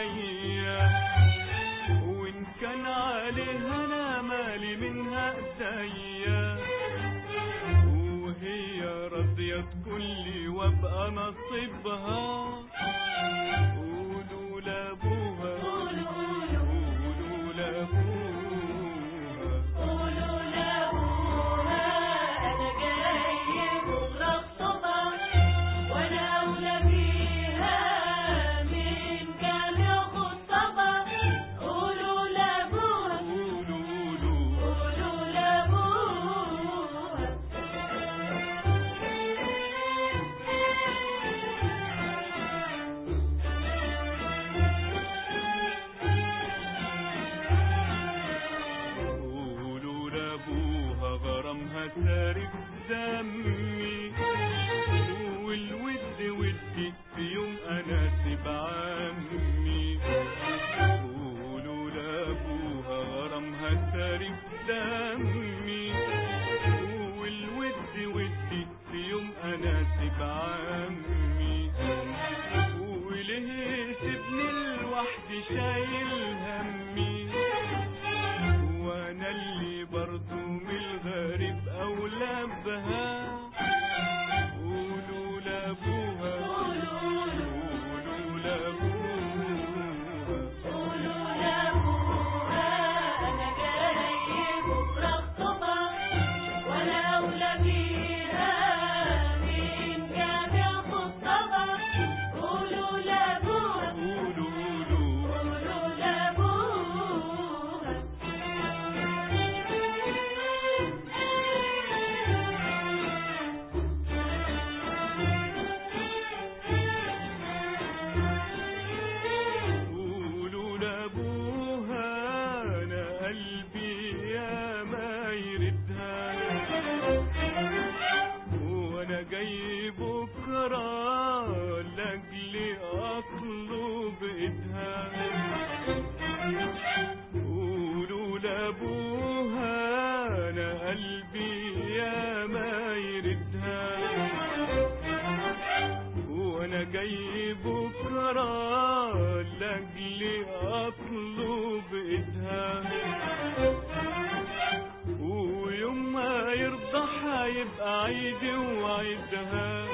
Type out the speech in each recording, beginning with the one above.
عليا، وإن كان عليها أنا مالي منها إيديا، وهي راضية تكلي وابقى نصيبها. قولوا لأبوها، قولوا لأبوها، غرامها سارق دمي، والود ودي في يوم انا سيب عمي. قولوا لابوها غرامها سارق دمي، والود ودي في يوم انا سيب عمي. وليه سيبني لوحدي شايل همي، وانا اللي برضو من الغريب اولى بها. قولوا لابوها، قولوا لابوها، قولوا لابوها انا جاي بكره اخطبها، وانا اولى بيها من كان يخطبها. قولوا لابوها، قولوا لابوها. قولوا لابوها انا قلبي يا ما يردها، وانا جاي بكره لاجلي اطلب ايدها. قولوا لابوها انا قلبي يا ما يردها، وانا جاي بكره لاجلي اطلب ايدها. ويوم ما يرضى هيبقى عيدي وعيدها،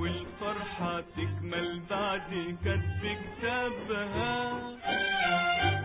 والفرحة تكمل بعد كتب كتابها.